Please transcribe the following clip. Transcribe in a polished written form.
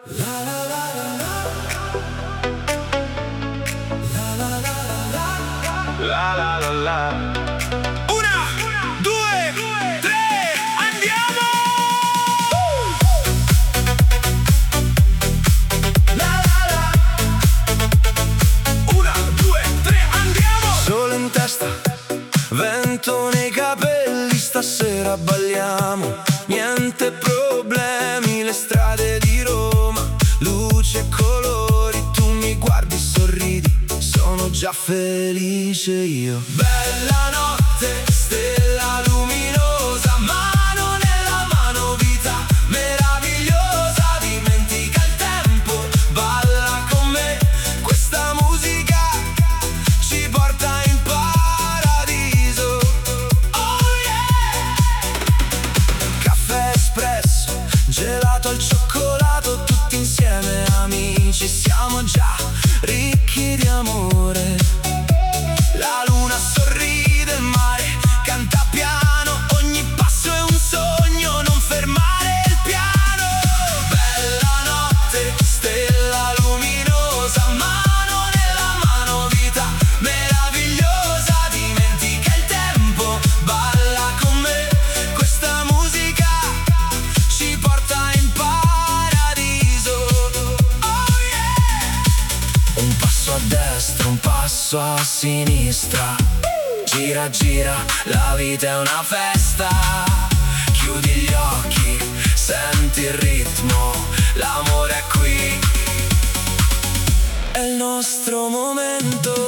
La la la la. Una, due, tre, andiamo! La la la. Una, due, tre, andiamo! Sole in testa, vento nei capelli, stasera balliamo. Niente problemi, le strade di Roma, luce e colori, tu mi guardi, sorridi, sono già felice io. Bella notte, stella luminosa, mano nella mano, vita meravigliosa, dimentica il tempo, balla con me, questa musica ci porta in paradiso. Oh yeah! Caffè espresso, gelato al cioccolato, tutti insieme amici, siamo già ricchi di amore. La luna sorride, il mare canta piano, ogni passo è un sogno, non fermare il piano. Bella notte, stella luminosa, mano nella mano, vita meravigliosa, dimentica il tempo, balla con me, questa musica ci porta in paradiso. Oh yeah! Un passo a destra, un passo a sinistra, gira gira, la vita è una festa. Chiudi gli occhi, senti il ritmo, l'amore è qui, è il nostro momento.